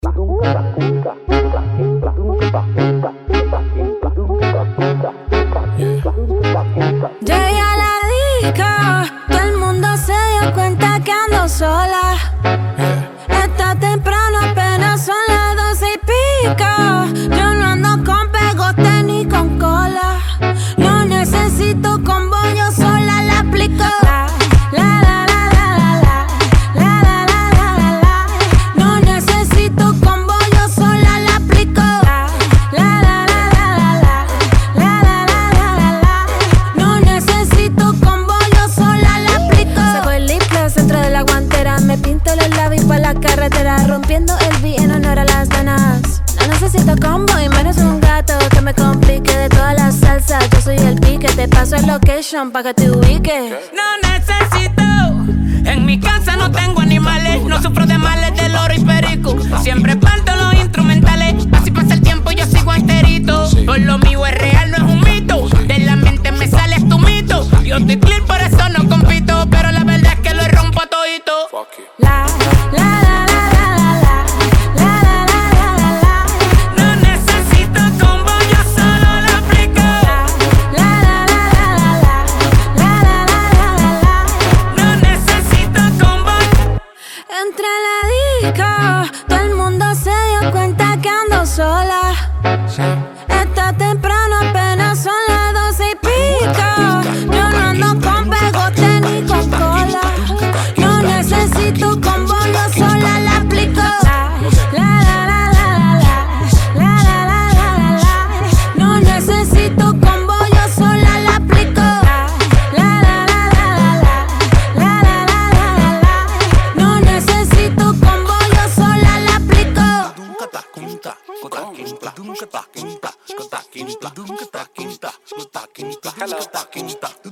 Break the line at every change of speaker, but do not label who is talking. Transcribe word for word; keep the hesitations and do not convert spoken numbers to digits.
Llegué a la disco, todo el mundo se dio cuenta que ando sola. Está temprano, apenas son las doce y pico. Yo no ando con pegote ni con cola. No necesito combo, yo sola la aplico. La, la, la, la, la, la, la, la, la, la, la, la. No necesito combo, yo sola la aplico. La, la, la, la, la, la, la, la, la, la, la, la. No necesito combo, yo sola la aplico. Saco el lip gloss dentro de la guantera, me pinto los labios pa' la carretera, rompiendo el beat en honor a las nenas. No necesito combo y menos un gato que me complique de toda la salsa. Yo soy el pique, te paso el location pa' que te ubiques.
No necesito, en mi casa no tengo animales, no sufro de males del oro y perico. Siempre parto los instrumentales, así pasa el tiempo yo sigo enterito. Por lo mío es real, no es un mito, de la mente me sales tu mito. Yo estoy clean, por eso no compito, pero la verdad es que lo rompo a todito.
La, la, la, la, la, la, la, la, la, la, la, la.
No necesito combo, yo solo la aplico.
La, la, la, la, la, la, la, la, la, la, la, la.
No necesito combo.
Entré a la disco, todo el mundo se dio cuenta que ando sola. Está temprano, apenas son las doce y pico. Yo no ando con pegote ni con cola. No necesito combo, yo sola la aplico. La, la, la, la, la, la, la, la, la, la, la. No necesito combo, yo sola la aplico. La, la, la, la, la, la, la, la, la, la, la. No necesito combo, yo sola la aplico.
Hello.